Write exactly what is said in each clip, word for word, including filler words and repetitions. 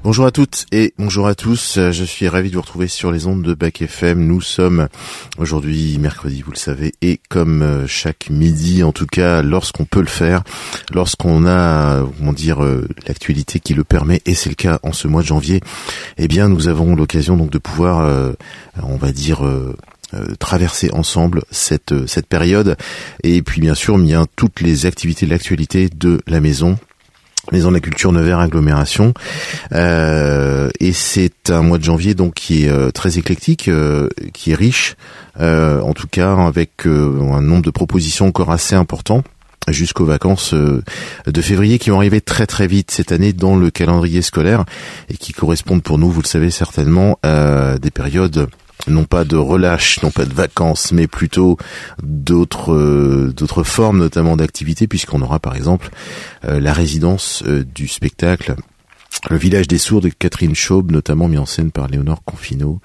Bonjour à toutes et bonjour à tous, je suis ravi de vous retrouver sur les ondes de Bac F M. Nous sommes aujourd'hui mercredi, vous le savez, et comme chaque midi, en tout cas lorsqu'on peut le faire, lorsqu'on a, comment dire, l'actualité qui le permet, et c'est le cas en ce mois de janvier, eh bien nous avons l'occasion donc de pouvoir, euh, on va dire, euh, Euh, traverser ensemble cette cette période, et puis bien sûr bien toutes les activités de l'actualité de la maison Maison de la Culture Nevers Agglomération, euh, et c'est un mois de janvier donc qui est euh, très éclectique, euh, qui est riche, euh, en tout cas avec euh, un nombre de propositions encore assez important jusqu'aux vacances euh, de février qui vont arriver très très vite cette année dans le calendrier scolaire et qui correspondent pour nous, vous le savez certainement, à des périodes non pas de relâche, non pas de vacances, mais plutôt d'autres euh, d'autres formes, notamment d'activités, puisqu'on aura par exemple euh, la résidence euh, du spectacle Le Village des Sourds de Catherine Chaube, notamment mis en scène par Léonore Confino,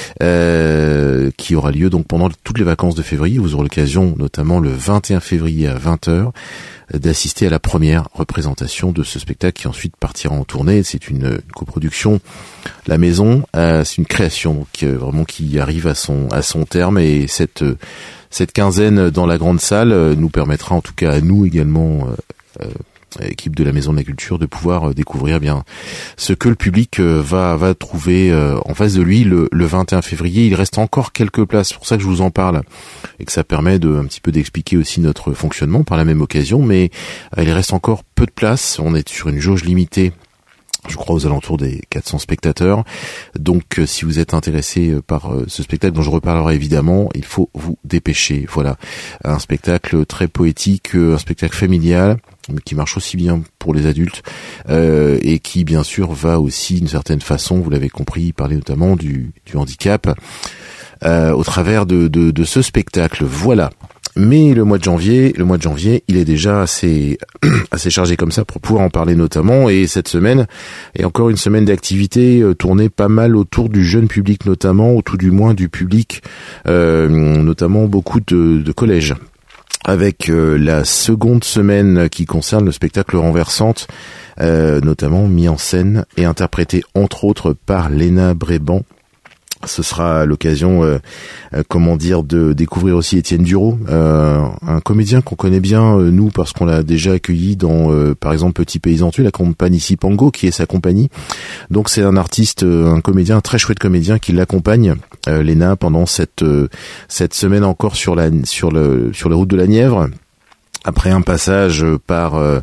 euh, qui aura lieu donc pendant toutes les vacances de février. Vous aurez l'occasion, notamment le vingt et un février à vingt heures, d'assister à la première représentation de ce spectacle qui ensuite partira en tournée. C'est une, une coproduction La Maison, euh, c'est une création donc, euh, vraiment qui arrive à son à son terme, et cette euh, cette quinzaine dans la grande salle euh, nous permettra, en tout cas à nous également, euh, euh, équipe de la Maison de la Culture, de pouvoir euh, découvrir bien ce que le public euh, va va trouver euh, en face de lui le, le vingt et un février. Il reste encore quelques places, c'est pour ça que je vous en parle et que ça permet de un petit peu d'expliquer aussi notre fonctionnement par la même occasion, mais euh, il reste encore peu de places. On est sur une jauge limitée, je crois aux alentours des quatre cents spectateurs. Donc euh, si vous êtes intéressé euh, par euh, ce spectacle dont je reparlerai évidemment, il faut vous dépêcher. Voilà, un spectacle très poétique, euh, un spectacle familial, mais qui marche aussi bien pour les adultes, euh, et qui bien sûr va aussi d'une certaine façon, vous l'avez compris, parler notamment du, du handicap euh, au travers de, de, de ce spectacle. Voilà. Mais le mois de janvier, le mois de janvier, il est déjà assez assez chargé comme ça pour pouvoir en parler notamment. Et cette semaine est encore une semaine d'activité euh, tournée pas mal autour du jeune public notamment, ou tout du moins du public, euh, notamment beaucoup de, de collèges. Avec euh, la seconde semaine qui concerne le spectacle Renversante, euh, notamment mis en scène et interprété entre autres par Léna Bréban. Ce sera l'occasion, euh, euh, comment dire, de découvrir aussi Étienne Duro, euh, un comédien qu'on connaît bien, euh, nous, parce qu'on l'a déjà accueilli dans, euh, par exemple, Petit Paysan Tué, la compagnie Sipango, qui est sa compagnie. Donc c'est un artiste, euh, un comédien, un très chouette comédien qui l'accompagne, euh, Léna, pendant cette euh, cette semaine encore sur la sur le sur les routes de la Nièvre, après un passage par euh,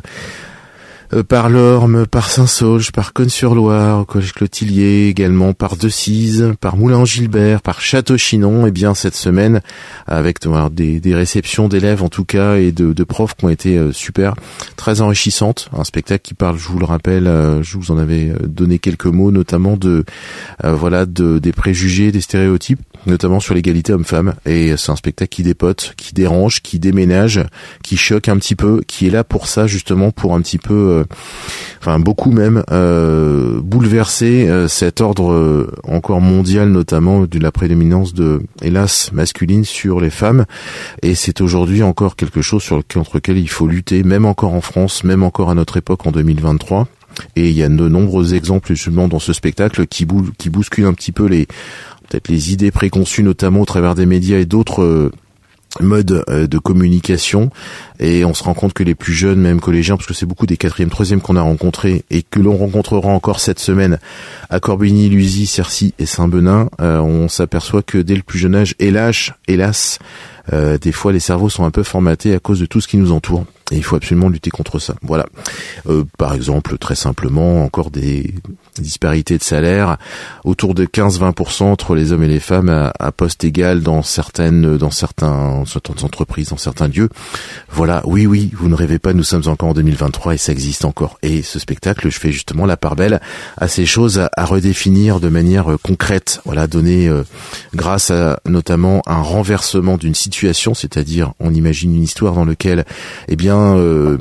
par l'Orme, par Saint-Saulge, par Cosne-sur-Loire, au Collège Clotillier, également par Decize, par Moulin-Gilbert, par Château-Chinon. Et bien cette semaine, avec des, des réceptions d'élèves en tout cas et de, de profs qui ont été euh, super, très enrichissantes. Un spectacle qui parle, je vous le rappelle, euh, je vous en avais donné quelques mots, notamment de euh, voilà de des préjugés, des stéréotypes, notamment sur l'égalité homme-femme. Et c'est un spectacle qui dépote, qui dérange, qui déménage, qui choque un petit peu, qui est là pour ça justement, pour un petit peu euh, enfin beaucoup même euh, bouleverser euh, cet ordre euh, encore mondial, notamment de la prédominance de, hélas, masculine sur les femmes. Et c'est aujourd'hui encore quelque chose sur le, contre lequel il faut lutter, même encore en France, même encore à notre époque en deux mille vingt-trois. Et il y a de nombreux exemples justement dans ce spectacle qui, boule, qui bousculent un petit peu les peut-être les idées préconçues, notamment au travers des médias et d'autres euh, mode de communication. Et on se rend compte que les plus jeunes, même collégiens, parce que c'est beaucoup des quatrième, troisième qu'on a rencontrés et que l'on rencontrera encore cette semaine à Corbigny, Luzy, Cercy et Saint-Benin, euh, on s'aperçoit que dès le plus jeune âge, hélas, hélas, euh, des fois les cerveaux sont un peu formatés à cause de tout ce qui nous entoure. Et il faut absolument lutter contre ça. Voilà. Euh, par exemple, très simplement, encore des disparités de salaire autour de quinze à vingt pour cent entre les hommes et les femmes à, à poste égal dans certaines, dans certains, certaines entreprises, dans certains lieux. Voilà. Oui, oui, vous ne rêvez pas, nous sommes encore en deux mille vingt-trois et ça existe encore. Et ce spectacle, je fais justement la part belle à ces choses à, à redéfinir de manière euh, concrète. Voilà, donner euh, grâce à notamment un renversement d'une situation, c'est-à-dire on imagine une histoire dans laquelle, eh bien, Euh,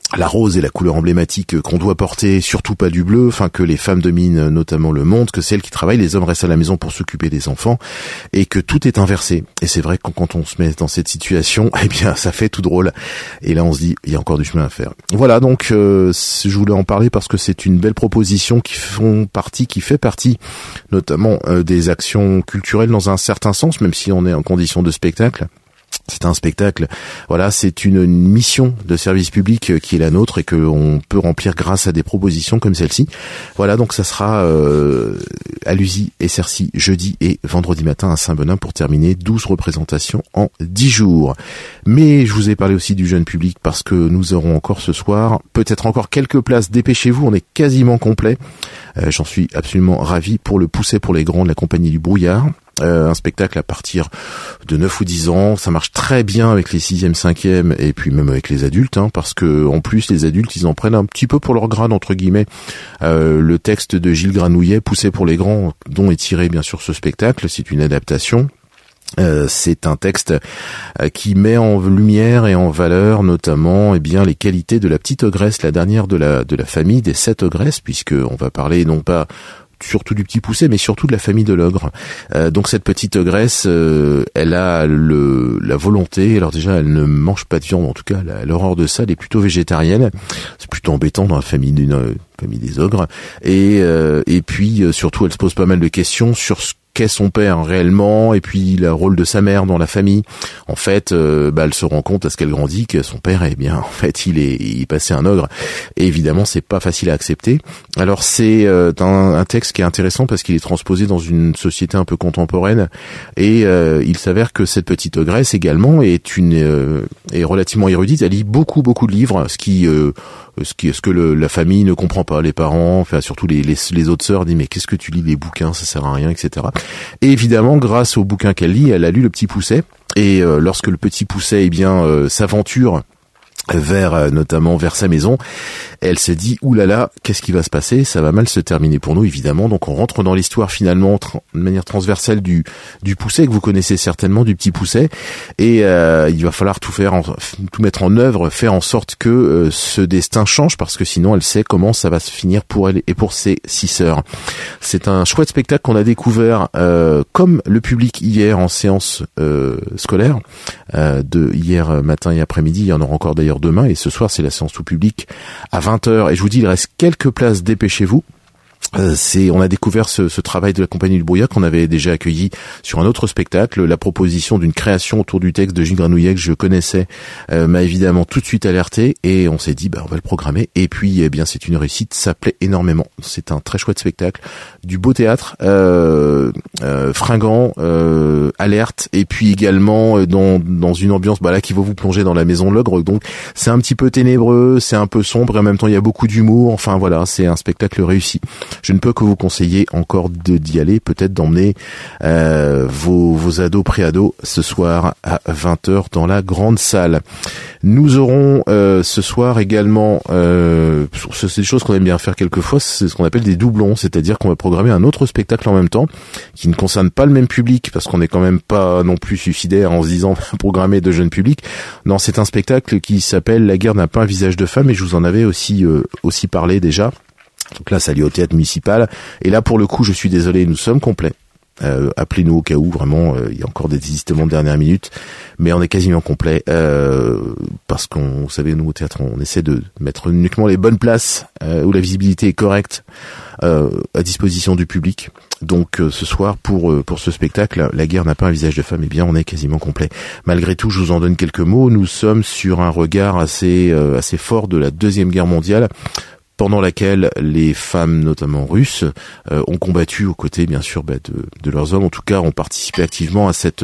la rose est la couleur emblématique qu'on doit porter, surtout pas du bleu, enfin que les femmes dominent notamment le monde, que celles qui travaillent, les hommes restent à la maison pour s'occuper des enfants, et que tout est inversé. Et c'est vrai que quand on se met dans cette situation, eh bien ça fait tout drôle. Et là on se dit, il y a encore du chemin à faire. Voilà, donc euh, je voulais en parler parce que c'est une belle proposition qui font partie, qui fait partie notamment euh, des actions culturelles dans un certain sens, même si on est en condition de spectacle. C'est un spectacle, voilà, c'est une, une mission de service public qui est la nôtre et que on peut remplir grâce à des propositions comme celle-ci. Voilà, donc ça sera euh, à Lusy et Cercy jeudi et vendredi matin à Saint-Benin pour terminer douze représentations en dix jours. Mais je vous ai parlé aussi du jeune public parce que nous aurons encore ce soir peut-être encore quelques places. Dépêchez-vous, on est quasiment complet. Euh, j'en suis absolument ravi pour le Pousset pour les grands de la compagnie du Brouillard. Euh, un spectacle à partir de neuf ou dix ans, ça marche très bien avec les sixième, cinquième et puis même avec les adultes, hein, parce que en plus les adultes ils en prennent un petit peu pour leur grade entre guillemets. Euh, le texte de Gilles Granouillet, Pousset pour les grands, dont est tiré bien sûr ce spectacle, c'est une adaptation. Euh, c'est un texte euh, qui met en lumière et en valeur notamment eh bien les qualités de la petite ogresse, la dernière de la de la famille des sept ogresses, puisque on va parler non pas surtout du petit Pousset, mais surtout de la famille de l'ogre. Euh, donc cette petite ogresse, euh, elle a le la volonté, alors déjà elle ne mange pas de viande, en tout cas elle a l'horreur de ça, elle est plutôt végétarienne. C'est plutôt embêtant dans la famille d'une euh, famille des ogres. Et euh, et puis euh, surtout elle se pose pas mal de questions sur ce qu'est son père réellement, et puis le rôle de sa mère dans la famille. En fait, euh, bah, elle se rend compte à ce qu'elle grandit que son père, eh bien, en fait, il est, il est passé un ogre. Et évidemment, c'est pas facile à accepter. Alors c'est euh, un, un texte qui est intéressant parce qu'il est transposé dans une société un peu contemporaine, et euh, il s'avère que cette petite ogresse également est une euh, est relativement érudite. Elle lit beaucoup beaucoup de livres, ce qui euh, ce qui ce que le, la famille ne comprend pas, les parents, enfin surtout les les, les autres sœurs disent mais qu'est-ce que tu lis des bouquins, ça sert à rien, et cetera. Et évidemment, grâce au bouquin qu'elle lit, elle a lu Le Petit Pousset. Et euh, lorsque le Petit Pousset, eh bien, euh, s'aventure vers euh, notamment vers sa maison, elle se dit oulala, qu'est-ce qui va se passer, ça va mal se terminer pour nous évidemment. Donc on rentre dans l'histoire finalement tra- de manière transversale du du Pousset que vous connaissez certainement, du Petit Pousset, et euh, il va falloir tout faire en, tout mettre en œuvre, faire en sorte que euh, ce destin change, parce que sinon elle sait comment ça va se finir pour elle et pour ses six sœurs. C'est un chouette spectacle qu'on a découvert euh, comme le public hier en séance euh, scolaire euh, de hier matin et après-midi. Il y en aura encore d'ailleurs demain, et ce soir c'est la séance tout public à vingt heures, et je vous dis il reste quelques places, dépêchez-vous. Euh, c'est, on a découvert ce, ce travail de la compagnie du Brouillard qu'on avait déjà accueilli sur un autre spectacle. La proposition d'une création autour du texte de Gilles Granouillet que je connaissais euh, m'a évidemment tout de suite alerté, et on s'est dit bah on va le programmer. Et puis eh bien c'est une réussite, ça plaît énormément. C'est un très chouette spectacle, du beau théâtre, euh, euh, fringant, euh, alerte, et puis également dans dans une ambiance bah là qui va vous plonger dans la maison de l'ogre. Donc c'est un petit peu ténébreux, c'est un peu sombre, et en même temps il y a beaucoup d'humour. Enfin voilà, c'est un spectacle réussi. Je ne peux que vous conseiller encore de d'y aller, peut-être d'emmener euh, vos, vos ados, pré-ados ce soir à vingt heures dans la grande salle. Nous aurons euh, ce soir également, euh, c'est des choses qu'on aime bien faire quelquefois, c'est ce qu'on appelle des doublons, c'est-à-dire qu'on va programmer un autre spectacle en même temps qui ne concerne pas le même public, parce qu'on n'est quand même pas non plus suicidaire en se disant programmer de jeunes publics. Non, c'est un spectacle qui s'appelle La guerre n'a pas un visage de femme, et je vous en avais aussi euh, aussi parlé déjà. Donc là, ça lié au théâtre municipal. Et là, pour le coup, je suis désolé, nous sommes complets. Euh, appelez-nous au cas où, vraiment, euh, il y a encore des désistements de dernière minute, mais on est quasiment complet, euh, parce qu'on, vous savez, nous au théâtre, on essaie de mettre uniquement les bonnes places euh, où la visibilité est correcte euh, à disposition du public. Donc euh, ce soir, pour euh, pour ce spectacle, La guerre n'a pas un visage de femme, eh bien on est quasiment complet. Malgré tout, je vous en donne quelques mots. Nous sommes sur un regard assez euh, assez fort de la Deuxième Guerre mondiale, pendant laquelle les femmes, notamment russes, euh, ont combattu aux côtés, bien sûr, bah, de, de leurs hommes. En tout cas, ont participé activement à cette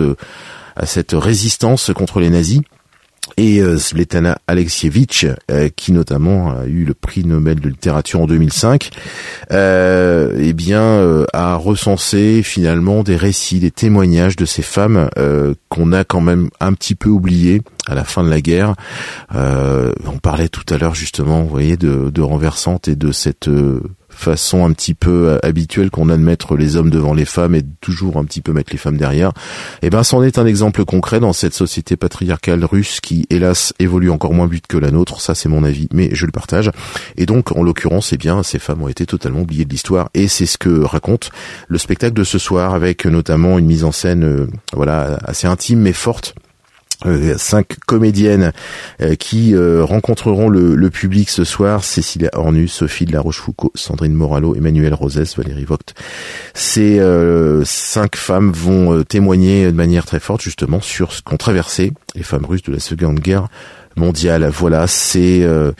à cette résistance contre les nazis. Et euh, Svetlana Alexievitch, euh, qui notamment a eu le prix Nobel de littérature en deux mille cinq, euh, eh bien euh, a recensé finalement des récits, des témoignages de ces femmes euh, qu'on a quand même un petit peu oubliés à la fin de la guerre. Euh, on parlait tout à l'heure justement, vous voyez, de, de renversante et de cette euh, façon un petit peu habituelle qu'on a de mettre les hommes devant les femmes et de toujours un petit peu mettre les femmes derrière. Et ben, c'en est un exemple concret dans cette société patriarcale russe qui, hélas, évolue encore moins vite que la nôtre. Ça, c'est mon avis, mais je le partage. Et donc, en l'occurrence, eh bien, ces femmes ont été totalement oubliées de l'histoire et c'est ce que raconte le spectacle de ce soir avec notamment une mise en scène, euh, voilà, assez intime mais forte. Euh, cinq comédiennes euh, qui euh, rencontreront le, le public ce soir: Cécilia Ornu, Sophie de la Rochefoucauld, Sandrine Moralo, Emmanuelle Rosès, Valérie Vogt. Ces euh, cinq femmes vont euh, témoigner de manière très forte justement sur ce qu'ont traversé les femmes russes de la Seconde Guerre mondiale. Voilà, c'est euh,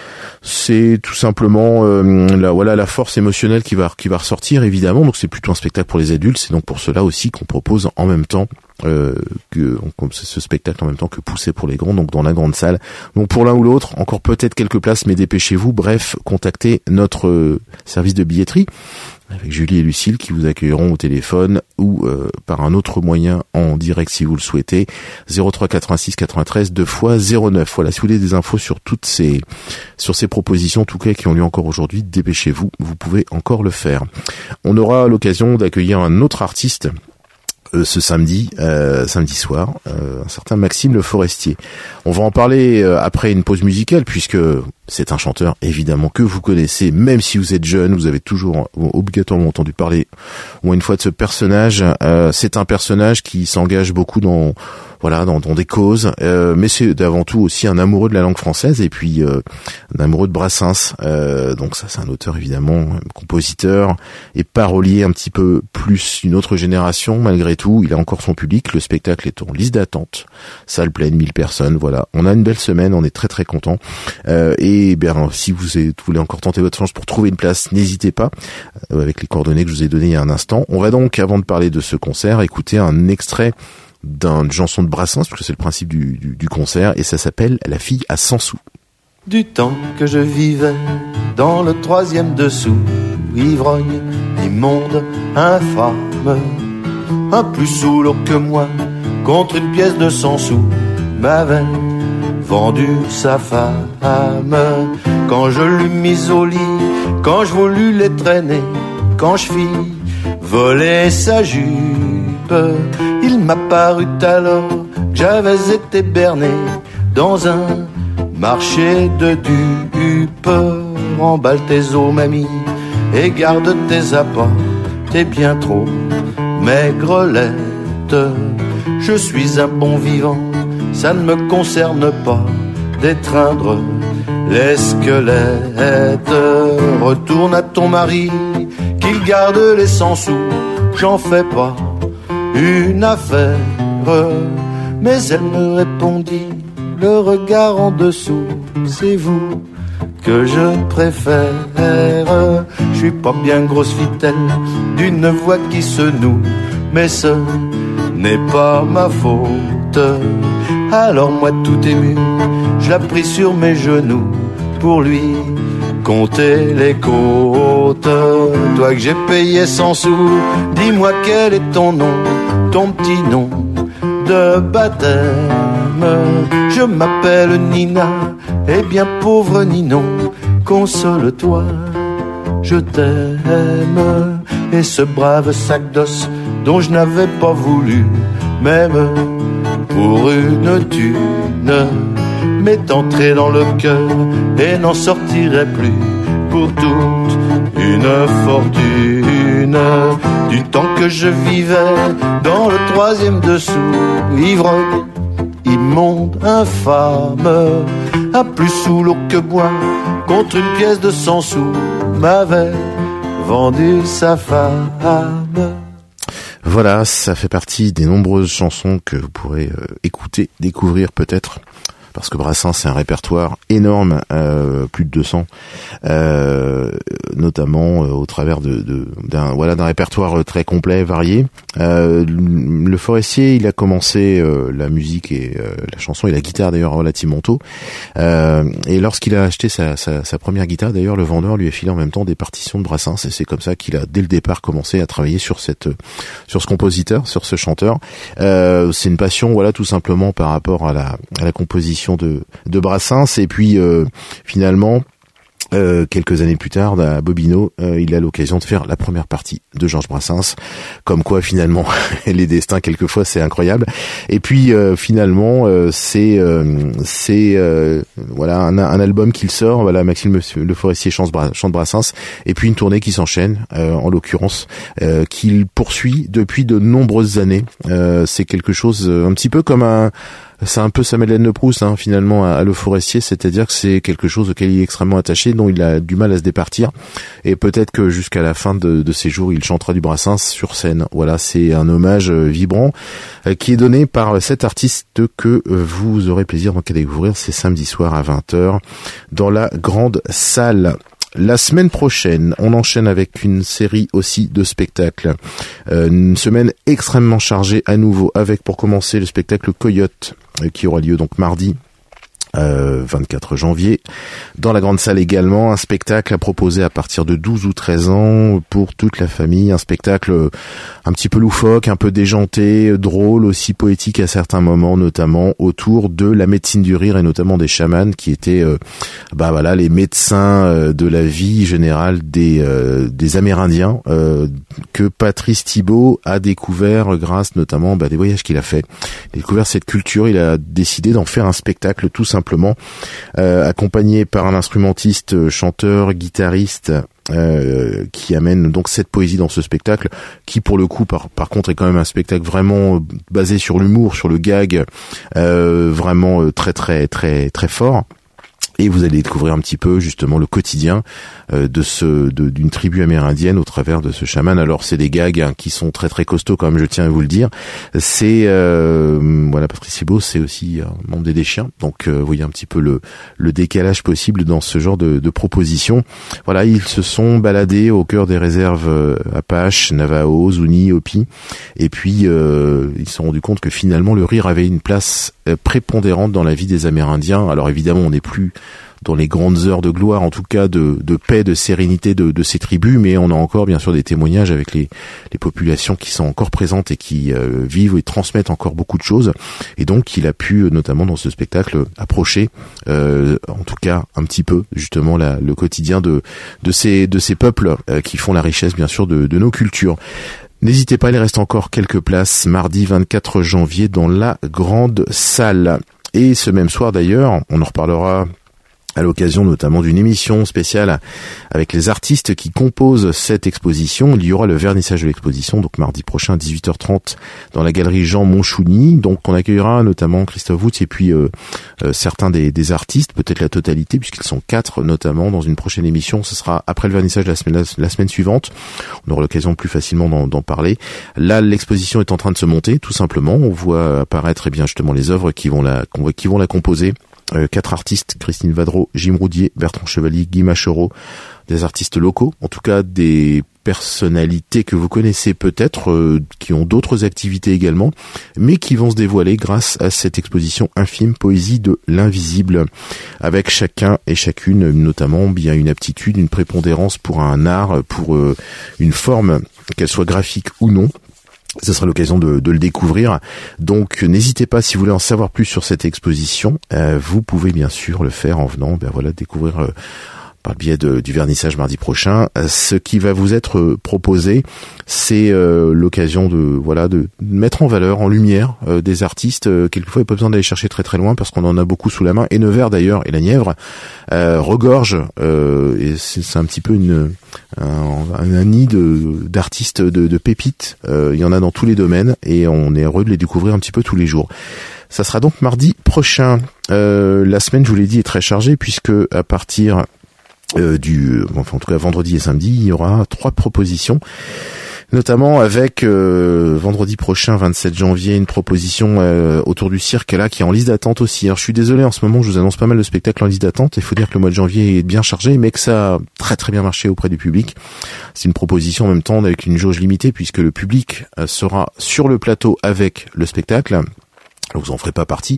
c'est tout simplement euh, la voilà la force émotionnelle qui va qui va ressortir évidemment. Donc c'est plutôt un spectacle pour les adultes. C'est donc pour cela aussi qu'on propose en même temps euh, que comme ce spectacle en même temps que Poussé pour les grands, donc dans la grande salle. Donc pour l'un ou l'autre, encore peut-être quelques places, mais dépêchez-vous. Bref, contactez notre euh, service de billetterie avec Julie et Lucille qui vous accueilleront au téléphone ou euh, par un autre moyen en direct si vous le souhaitez. zéro trois quatre-vingt-six quatre-vingt-treize deux fois zéro neuf. Voilà, si vous voulez des infos sur toutes ces sur ces propositions, en tout cas qui ont lieu encore aujourd'hui, dépêchez-vous, vous pouvez encore le faire. On aura l'occasion d'accueillir un autre artiste Euh, ce samedi, euh, samedi soir, euh, un certain Maxime Le Forestier. On va en parler euh, après une pause musicale, puisque c'est un chanteur évidemment que vous connaissez, même si vous êtes jeune, vous avez toujours obligatoirement entendu parler au moins une fois de ce personnage. Euh, c'est un personnage qui s'engage beaucoup dans voilà dans, dans des causes, euh, mais c'est avant tout aussi un amoureux de la langue française et puis euh, un amoureux de Brassens. Euh, donc ça, c'est un auteur évidemment, un compositeur et parolier un petit peu plus une autre génération malgré tout. Il a encore son public. Le spectacle est en liste d'attente, salle pleine, mille personnes. Voilà, on a une belle semaine, on est très très content. Euh, et bien si vous, êtes, vous voulez encore tenter votre chance pour trouver une place, n'hésitez pas euh, avec les coordonnées que je vous ai données il y a un instant. On va donc, avant de parler de ce concert, écouter un extrait d'une chanson de Brassens, parce que c'est le principe du, du, du concert, et ça s'appelle La fille à cent sous. Du temps que je vivais dans le troisième dessous, ivrogne, immonde, infâme, un plus saoulot que moi, contre une pièce de cent sous, m'avait vendu sa femme. Quand je l'eus mise au lit, quand je voulus les traîner, quand je fis voler sa jupe, il m'a paru alors que j'avais été berné dans un marché de dupes. Remballe tes os, mamie, et garde tes appâts, t'es bien trop maigrelette. Je suis un bon vivant, ça ne me concerne pas d'étreindre les squelettes. Retourne à ton mari, qu'il garde les cent sous, j'en fais pas une affaire. Mais elle me répondit, le regard en dessous, c'est vous que je préfère. Je suis pas bien grosse fitelle, d'une voix qui se noue, mais ce n'est pas ma faute. Alors moi tout ému, je la pris sur mes genoux pour lui compter les côtes. Toi que j'ai payé cent sous, dis-moi quel est ton nom, ton petit nom de baptême. Je m'appelle Nina, et bien pauvre Ninon, console-toi, je t'aime. Et ce brave sac d'os dont je n'avais pas voulu, même pour une thune, m'est entré dans le cœur et n'en sortirait plus pour toute une fortune. Du temps que je vivais dans le troisième dessous, ivrogne, immonde, infâme, un plus saoulot que moi, contre une pièce de cent sous, m'avait vendu sa femme. Voilà, ça fait partie des nombreuses chansons que vous pourrez euh, écouter, découvrir peut-être, parce que Brassens c'est un répertoire énorme, euh, plus de deux cents, euh, notamment euh, au travers de, de d'un voilà d'un répertoire très complet, varié. Euh, le Forestier, il a commencé euh, la musique et euh, la chanson et la guitare d'ailleurs relativement tôt. Euh, et lorsqu'il a acheté sa, sa, sa première guitare, d'ailleurs, le vendeur lui a filé en même temps des partitions de Brassens, et c'est comme ça qu'il a dès le départ commencé à travailler sur cette sur ce compositeur, sur ce chanteur. Euh, c'est une passion, voilà, tout simplement par rapport à la à la composition de de Brassens, et puis euh, finalement Euh, quelques années plus tard, à Bobino, euh, il a l'occasion de faire la première partie de Georges Brassens. Comme quoi, finalement, les destins, quelquefois, c'est incroyable. Et puis, euh, finalement, euh, c'est euh, c'est euh, voilà un, un album qu'il sort. Voilà, Maxime Le Forestier chante, chante Brassens. Et puis une tournée qui s'enchaîne, euh, en l'occurrence, euh, qu'il poursuit depuis de nombreuses années. Euh, c'est quelque chose un petit peu comme un c'est un peu sa Madeleine de Proust, hein, finalement, à, à Le Forestier, c'est-à-dire que c'est quelque chose auquel il est extrêmement attaché, dont il a du mal à se départir, et peut-être que jusqu'à la fin de, de ses jours, il chantera du Brassens sur scène. Voilà, c'est un hommage vibrant euh, qui est donné par cet artiste que euh, vous aurez plaisir donc à découvrir, c'est samedi soir à vingt heures dans la grande salle. La semaine prochaine, on enchaîne avec une série aussi de spectacles. Euh, une semaine extrêmement chargée à nouveau, avec pour commencer le spectacle Coyote, euh, qui aura lieu donc mardi. Euh, vingt-quatre janvier. Dans la grande salle également, un spectacle à proposer à partir de douze ou treize ans pour toute la famille. Un spectacle un petit peu loufoque, un peu déjanté, drôle, aussi poétique à certains moments, notamment autour de la médecine du rire et notamment des chamans qui étaient euh, bah voilà les médecins euh, de la vie générale des euh, des Amérindiens euh, que Patrice Thibault a découvert grâce notamment bah, des voyages qu'il a fait. Il a découvert cette culture, il a décidé d'en faire un spectacle tout simplement. Simplement, euh, accompagné par un instrumentiste, chanteur, guitariste, euh, qui amène donc cette poésie dans ce spectacle, qui pour le coup, par, par contre, est quand même un spectacle vraiment basé sur l'humour, sur le gag, euh, vraiment très très très très fort. Et vous allez découvrir un petit peu justement le quotidien euh, de ce de, d'une tribu amérindienne au travers de ce chaman. Alors c'est des gags hein, qui sont très très costauds quand même, je tiens à vous le dire. C'est euh, voilà, Patrice Thibault, c'est aussi un membre des Deschiens, donc euh, vous voyez un petit peu le le décalage possible dans ce genre de, de propositions. Voilà, ils se sont baladés au cœur des réserves euh, Apache, Navajo, Zuni, Hopi, et puis euh, ils se sont rendus compte que finalement le rire avait une place euh, prépondérante dans la vie des Amérindiens. Alors évidemment, on n'est plus dans les grandes heures de gloire, en tout cas de, de paix, de sérénité de, de ces tribus, mais on a encore bien sûr des témoignages avec les, les populations qui sont encore présentes et qui euh, vivent et transmettent encore beaucoup de choses. Et donc il a pu, notamment dans ce spectacle, approcher, euh, en tout cas un petit peu justement la, le quotidien de, de ces, de ces peuples euh, qui font la richesse bien sûr de, de nos cultures. N'hésitez pas, il reste encore quelques places mardi vingt-quatre janvier dans la grande salle. Et ce même soir d'ailleurs, on en reparlera à l'occasion notamment d'une émission spéciale avec les artistes qui composent cette exposition. Il y aura le vernissage de l'exposition, donc mardi prochain à dix-huit heures trente dans la galerie Jean Monchouni. Donc on accueillera notamment Christophe Woods et puis euh, euh, certains des, des artistes, peut-être la totalité, puisqu'ils sont quatre notamment dans une prochaine émission. Ce sera après le vernissage de la semaine, la, la semaine suivante. On aura l'occasion plus facilement d'en, d'en parler. Là, l'exposition est en train de se monter, tout simplement. On voit apparaître eh bien justement les œuvres qui vont la, qui vont la composer. Euh, quatre artistes, Christine Vadreau, Jim Roudier, Bertrand Chevalier, Guy Machereau, des artistes locaux, en tout cas des personnalités que vous connaissez peut-être, euh, qui ont d'autres activités également, mais qui vont se dévoiler grâce à cette exposition infime Poésie de l'invisible, avec chacun et chacune notamment bien une aptitude, une prépondérance pour un art, pour euh, une forme, qu'elle soit graphique ou non. Ce sera l'occasion de, de le découvrir. Donc n'hésitez pas, si vous voulez en savoir plus sur cette exposition, euh, vous pouvez bien sûr le faire en venant ben voilà, découvrir euh, par le biais de, du vernissage mardi prochain. Ce qui va vous être proposé, c'est euh, l'occasion de voilà de mettre en valeur, en lumière euh, des artistes. Euh, quelquefois, il n'y a pas besoin d'aller chercher très très loin parce qu'on en a beaucoup sous la main. Et Nevers d'ailleurs, et la Nièvre, euh, regorge, euh, et c'est, c'est un petit peu une un, un nid de, d'artistes, de, de pépites. Euh, il y en a dans tous les domaines et on est heureux de les découvrir un petit peu tous les jours. Ça sera donc mardi prochain. Euh, la semaine, je vous l'ai dit, est très chargée puisque à partir Euh, du, enfin en tout cas vendredi et samedi, il y aura trois propositions, notamment avec euh, vendredi prochain, vingt-sept janvier, une proposition euh, autour du cirque là qui est en liste d'attente aussi. Alors je suis désolé, en ce moment je vous annonce pas mal de spectacles en liste d'attente. Il faut dire que le mois de janvier est bien chargé, mais que ça a très très bien marché auprès du public. C'est une proposition en même temps avec une jauge limitée puisque le public euh, sera sur le plateau avec le spectacle. Vous en ferez pas partie.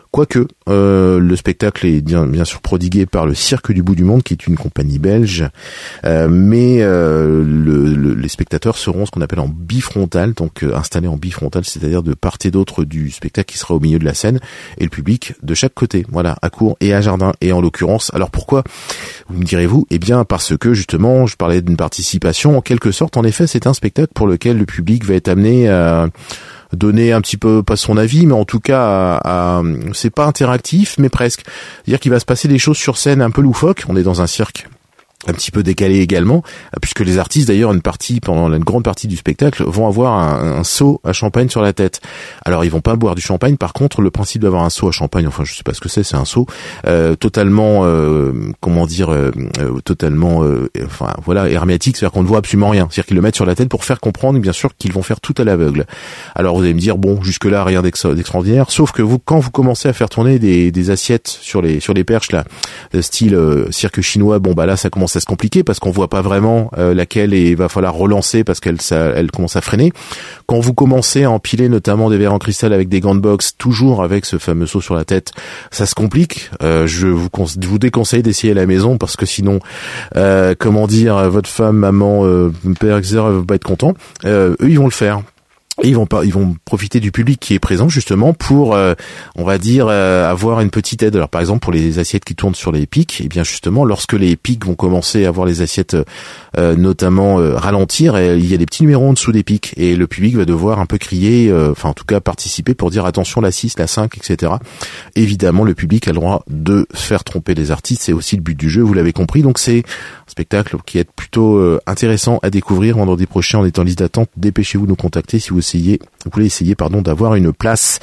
Quoique, euh, le spectacle est bien, bien sûr prodigué par le Cirque du Bout du Monde, qui est une compagnie belge, euh, mais euh, le, le, les spectateurs seront ce qu'on appelle en bifrontal, donc euh, installés en bifrontal, c'est-à-dire de part et d'autre du spectacle qui sera au milieu de la scène, et le public de chaque côté, voilà, à court et à jardin, et en l'occurrence, alors pourquoi, vous me direz-vous? Eh bien parce que justement, je parlais d'une participation, en quelque sorte, en effet, c'est un spectacle pour lequel le public va être amené à donner un petit peu, pas son avis, mais en tout cas, à, à, c'est pas interactif, mais presque. C'est-à-dire qu'il va se passer des choses sur scène un peu loufoques. On est dans un cirque un petit peu décalé également, puisque les artistes, d'ailleurs, une partie, pendant une grande partie du spectacle, vont avoir un, un seau à champagne sur la tête. Alors, ils vont pas boire du champagne. Par contre, le principe d'avoir un seau à champagne, enfin, je sais pas ce que c'est, c'est un seau euh, totalement, euh, comment dire, euh, euh, totalement, euh, enfin, voilà, hermétique, c'est-à-dire qu'on ne voit absolument rien. C'est-à-dire qu'ils le mettent sur la tête pour faire comprendre, bien sûr, qu'ils vont faire tout à l'aveugle. Alors, vous allez me dire, bon, jusque-là, rien d'extraordinaire, sauf que vous, quand vous commencez à faire tourner des, des assiettes sur les sur les perches là, style euh, cirque chinois, bon bah là, ça commence à se compliquer parce qu'on voit pas vraiment euh, laquelle et il va falloir relancer parce qu'elle ça, elle commence à freiner. Quand vous commencez à empiler notamment des verres en cristal avec des gants de boxe, toujours avec ce fameux seau sur la tête, ça se complique. Euh, je vous je vous déconseille d'essayer à la maison parce que sinon, euh, comment dire, votre femme, maman, euh, père, et cetera va pas être content. Euh, eux, ils vont le faire. Et ils vont pas, ils vont profiter du public qui est présent justement pour, euh, on va dire, euh, avoir une petite aide. Alors par exemple pour les assiettes qui tournent sur les pics, et bien justement lorsque les pics vont commencer à voir les assiettes, euh, notamment euh, ralentir, et il y a des petits numéros en dessous des pics et le public va devoir un peu crier, euh, enfin en tout cas participer pour dire attention la six, la cinq, et cetera. Évidemment le public a le droit de faire tromper les artistes, c'est aussi le but du jeu, vous l'avez compris. Donc c'est un spectacle qui est plutôt euh, intéressant à découvrir. Vendredi prochain, on est en liste d'attente. Dépêchez-vous de nous contacter si vous essayez, vous voulez essayer pardon d'avoir une place.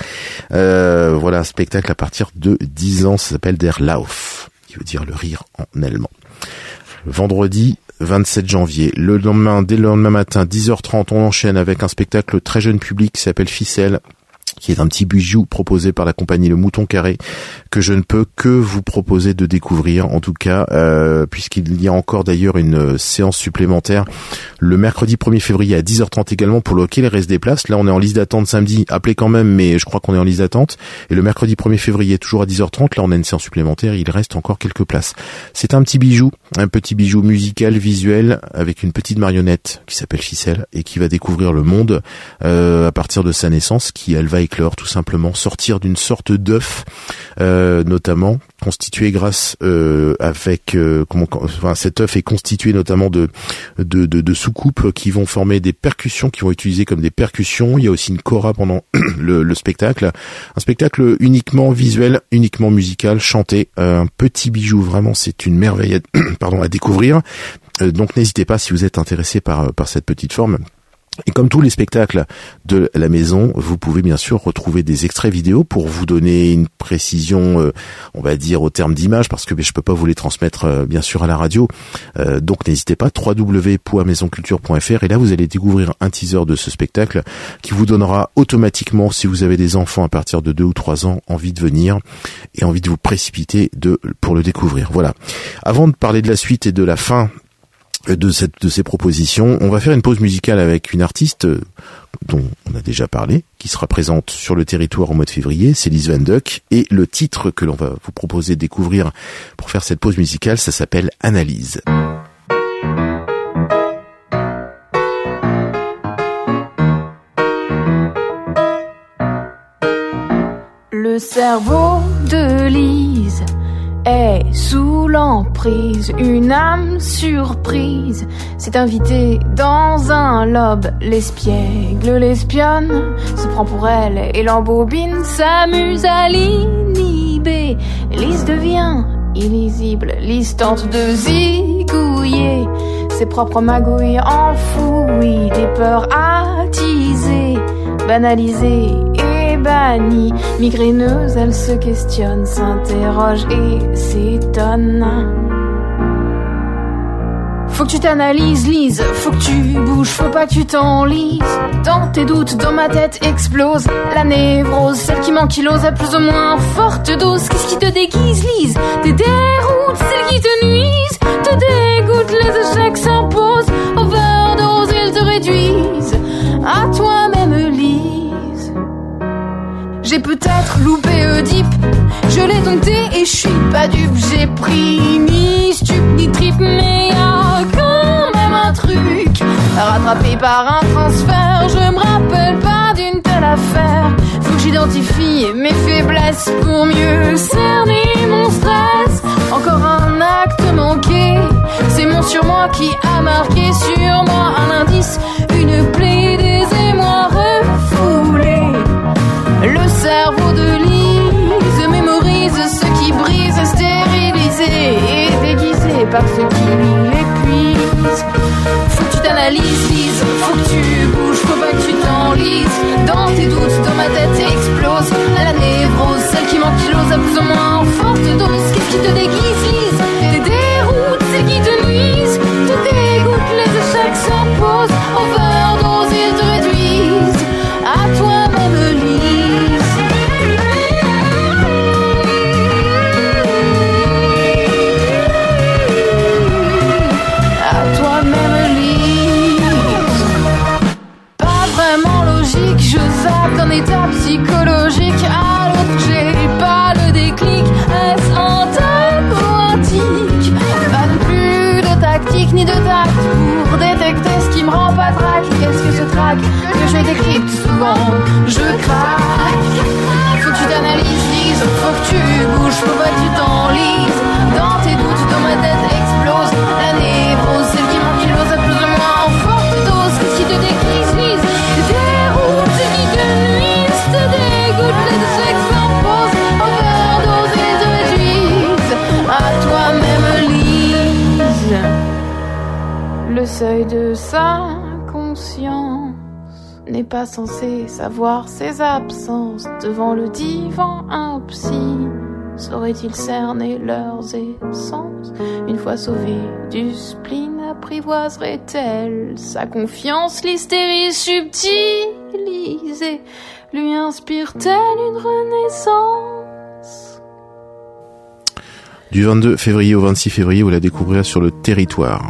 Euh, voilà, un spectacle à partir de dix ans, ça s'appelle Der Lauf, qui veut dire le rire en allemand. Vendredi vingt-sept janvier, le lendemain, dès le lendemain matin, dix heures trente, on enchaîne avec un spectacle très jeune public qui s'appelle Ficelle, qui est un petit bijou proposé par la compagnie Le Mouton Carré, que je ne peux que vous proposer de découvrir, en tout cas, euh, puisqu'il y a encore d'ailleurs une séance supplémentaire le mercredi premier février à dix heures trente également, pour lequel il reste des places. Là, on est en liste d'attente samedi, appelez quand même, mais je crois qu'on est en liste d'attente. Et le mercredi premier février, toujours à dix heures trente, là, on a une séance supplémentaire, il reste encore quelques places. C'est un petit bijou, un petit bijou musical, visuel, avec une petite marionnette qui s'appelle Ficelle, et qui va découvrir le monde euh, à partir de sa naissance, qui, elle, va éclore tout simplement, sortir d'une sorte d'œuf, euh, notamment constitué grâce euh, avec euh, comment enfin cet œuf est constitué notamment de de de, de sous-coupes qui vont former des percussions, qui vont utiliser comme des percussions. Il y a aussi une chora pendant le, le spectacle, un spectacle uniquement visuel, uniquement musical, chanté, euh, un petit bijou, vraiment c'est une merveille à, pardon à découvrir. Euh, donc n'hésitez pas si vous êtes intéressé par par cette petite forme. Et comme tous les spectacles de la maison, vous pouvez bien sûr retrouver des extraits vidéo pour vous donner une précision, euh, on va dire au terme d'image, parce que je peux pas vous les transmettre euh, bien sûr à la radio. Euh, donc n'hésitez pas, w w w point maison culture point f r, et là vous allez découvrir un teaser de ce spectacle qui vous donnera automatiquement, si vous avez des enfants à partir de deux ou trois ans, envie de venir et envie de vous précipiter de pour le découvrir. Voilà. Avant de parler de la suite et de la fin de cette de ces propositions, on va faire une pause musicale avec une artiste dont on a déjà parlé, qui sera présente sur le territoire au mois de février, c'est Lise Van Duck, et le titre que l'on va vous proposer de découvrir pour faire cette pause musicale, ça s'appelle Analyse. Le cerveau de Lise est sous l'emprise, une âme surprise s'est invitée dans un lobe. L'espiègle l'espionne, se prend pour elle et l'embobine, s'amuse à l'inhiber. Lise devient illisible, Lise tente de zigouiller ses propres magouilles enfouies, des peurs attisées, banalisées et bannie. Migraineuse, elle se questionne, s'interroge et s'étonne. Faut que tu t'analyses, Lise, faut que tu bouges, faut pas que tu t'enlises. Dans tes doutes, dans ma tête explose la névrose, celle qui m'ankylose à plus ou moins forte dose. Qu'est-ce qui te déguise, Lise? Tes déroutes, celles qui te nuisent, te dégoûtent, les échecs s'imposent, overdose, ils te réduisent à toi-même, Lise. J'ai peut-être loupé Oedipe, je l'ai dompté et je suis pas dupe. J'ai pris ni stup ni trip, mais y'a quand même un truc rattrapé par un transfert. Je me rappelle pas d'une telle affaire. Faut que j'identifie mes faiblesses pour mieux cerner mon stress. Encore un acte manqué, c'est mon surmoi qui a marqué sur moi un indice, une plaie des émois refoulés. Le cerveau de Lise mémorise ce qui brise, stérilisé et déguisé par ce qui l'épuise. Faut que tu t'analyses, Lise, faut que tu bouges, faut pas que tu t'enlises. Dans tes doutes, dans ma tête explose la névrose, celle qui m'ankylose à plus ou moins en forte dose. Qu'est-ce qui te déguise, Lise? Tes déroutes, c'est qui te nuisent, te dégoûtent, les échecs s'imposent. Overdose, ils te réduisent à toi-même, Lise. À toi-même, Lise. Pas vraiment logique, je zappe d'un état psychologique à l'autre, j'ai pas le déclic. Est-ce un tel ou antique? Pas non plus de tactique ni de tact pour détecter ce qui me rend pas trac. Qu'est-ce que ce trac que je décrypte souvent? Je craque. Faut que tu t'analyses, Lise, faut que tu bouges, faut pas que tu t'enlises. Dans tes doutes, dans ma tête explose la névrose, celle qui m'ankylose à plus ou moins en forte dose. Qu'est-ce qui te décrise, Lise? Tes déroutes, c'est qui te nuisent, te dégoûtent, les échecs s'imposent. Overdose et te réduisent à toi-même, Lise. Le seuil de sa conscience n'est pas censé savoir ses absences. Devant le divan, un psy saurait-il cerner leurs essences? Une fois sauvée du spleen, apprivoiserait-elle sa confiance? L'hystérie subtilisée lui inspire-t-elle une renaissance? Du vingt-deux février au vingt-six février, vous la découvrirez sur le territoire.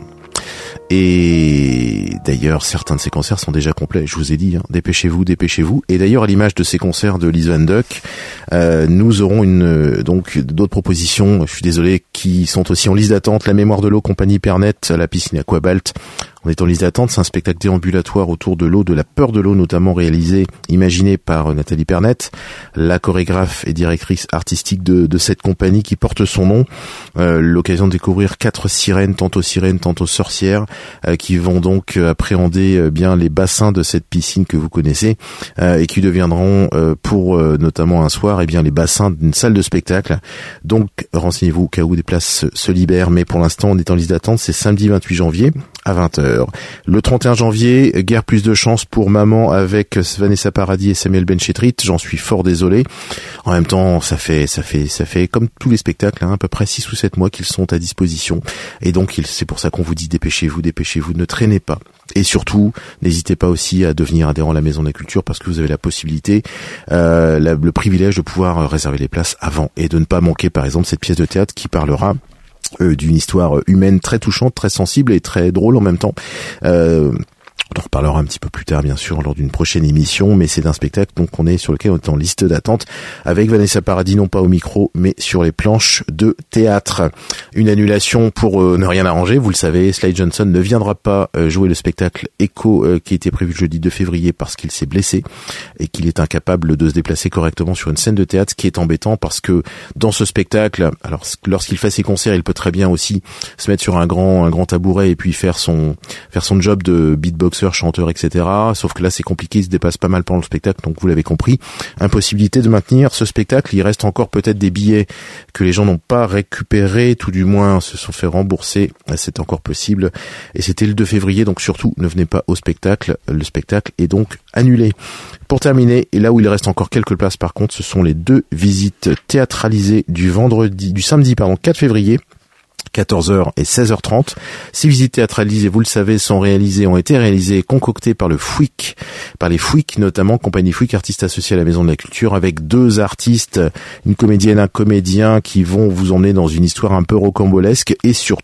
Et d'ailleurs, certains de ces concerts sont déjà complets. Je vous ai dit, hein, dépêchez-vous, dépêchez-vous. Et d'ailleurs, à l'image de ces concerts de Lise Van Duck, euh, nous aurons une donc d'autres propositions. Je suis désolé, qui sont aussi en liste d'attente. La Mémoire de l'eau, compagnie Pernet, la piscine Aquabalt. On est en liste d'attente. C'est un spectacle déambulatoire autour de l'eau, de la peur de l'eau, notamment réalisé, imaginé par Nathalie Pernet, la chorégraphe et directrice artistique de, de cette compagnie qui porte son nom. Euh, l'occasion de découvrir quatre sirènes, tantôt sirènes, tantôt sorcières, euh, qui vont donc euh, appréhender euh, bien les bassins de cette piscine que vous connaissez, euh, et qui deviendront euh, pour euh, notamment un soir, eh bien les bassins d'une salle de spectacle. Donc renseignez-vous au cas où des places se libèrent, mais pour l'instant on est en liste d'attente. C'est samedi vingt-huit janvier à vingt heures. Le trente et un janvier, guère plus de chance pour Maman avec Vanessa Paradis et Samuel Benchetrit. J'en suis fort désolé. En même temps, ça fait, ça fait, ça fait comme tous les spectacles, hein, à peu près six ou sept mois qu'ils sont à disposition. Et donc, c'est pour ça qu'on vous dit dépêchez-vous, dépêchez-vous, ne traînez pas. Et surtout, n'hésitez pas aussi à devenir adhérent à la Maison de la Culture parce que vous avez la possibilité, euh, la, le privilège de pouvoir réserver les places avant et de ne pas manquer, par exemple, cette pièce de théâtre qui parlera Euh, d'une histoire humaine très touchante, très sensible et très drôle en même temps. Euh, on en reparlera un petit peu plus tard, bien sûr, lors d'une prochaine émission, mais c'est un spectacle donc on est sur lequel on est en liste d'attente avec Vanessa Paradis, non pas au micro, mais sur les planches de théâtre. Une annulation pour euh, ne rien arranger, vous le savez, Slade Johnson ne viendra pas euh, jouer le spectacle Echo euh, qui était prévu le jeudi deux février parce qu'il s'est blessé et qu'il est incapable de se déplacer correctement sur une scène de théâtre, ce qui est embêtant parce que dans ce spectacle, alors lorsqu'il fait ses concerts, il peut très bien aussi se mettre sur un grand un grand tabouret et puis faire son faire son job de beatboxer, chanteur, et cetera. Sauf que là, c'est compliqué, il se dépasse pas mal pendant le spectacle, donc vous l'avez compris. Impossibilité de maintenir ce spectacle. Il reste encore peut-être des billets que les gens n'ont pas récupérés, tout du moins se sont fait rembourser. C'est encore possible. Et c'était le deux février, donc surtout, ne venez pas au spectacle. Le spectacle est donc annulé. Pour terminer, et là où il reste encore quelques places par contre, ce sont les deux visites théâtralisées du vendredi, du samedi, pardon, quatre février. quatorze heures et seize heures trente. Ces visites théâtralisées, vous le savez, sont réalisées, ont été réalisées et concoctées par le Fouic, par les Fouic notamment, compagnie Fouic, artiste associé à la Maison de la Culture, avec deux artistes, une comédienne, un comédien, qui vont vous emmener dans une histoire un peu rocambolesque et surtout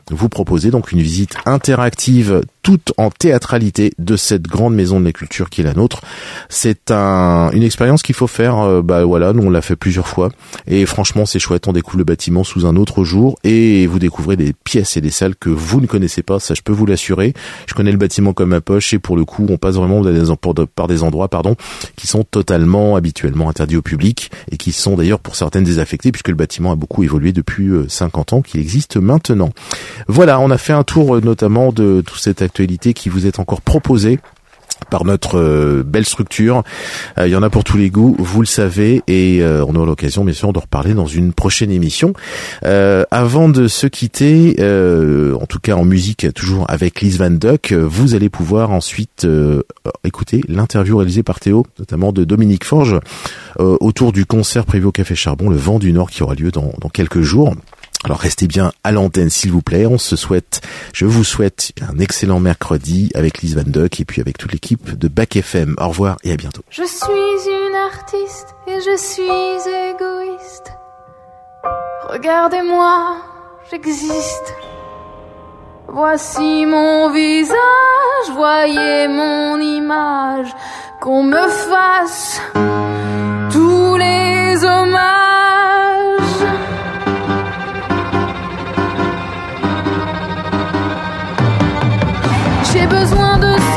vous proposer donc une visite interactive toute en théâtralité de cette grande maison de la culture qui est la nôtre. C'est un, une expérience qu'il faut faire, euh, bah voilà, nous on l'a fait plusieurs fois et franchement c'est chouette, on découvre le bâtiment sous un autre jour et vous découvrez des pièces et des salles que vous ne connaissez pas, ça je peux vous l'assurer. Je connais le bâtiment comme ma poche et pour le coup on passe vraiment par des endroits pardon, qui sont totalement habituellement interdits au public et qui sont d'ailleurs pour certaines désaffectés puisque le bâtiment a beaucoup évolué depuis cinquante ans qu'il existe maintenant. Voilà, on a fait un tour notamment de toute cette actualité qui vous est encore proposée par notre euh, belle structure. Il euh, y en a pour tous les goûts, vous le savez, et euh, on aura l'occasion bien sûr de reparler dans une prochaine émission. Euh, avant de se quitter, euh, en tout cas en musique, toujours avec Lise Van Duck, vous allez pouvoir ensuite euh, écouter l'interview réalisée par Théo, notamment de Dominique Forge, euh, autour du concert prévu au Café Charbon, le Vent du Nord, qui aura lieu dans, dans quelques jours. Alors restez bien à l'antenne s'il vous plaît, on se souhaite, je vous souhaite un excellent mercredi avec Lise Van Duck et puis avec toute l'équipe de Back F M. Au revoir et à bientôt. Je suis une artiste et je suis égoïste. Regardez-moi, j'existe. Voici mon visage, voyez mon image. Qu'on me fasse tous les hommages. J'ai besoin de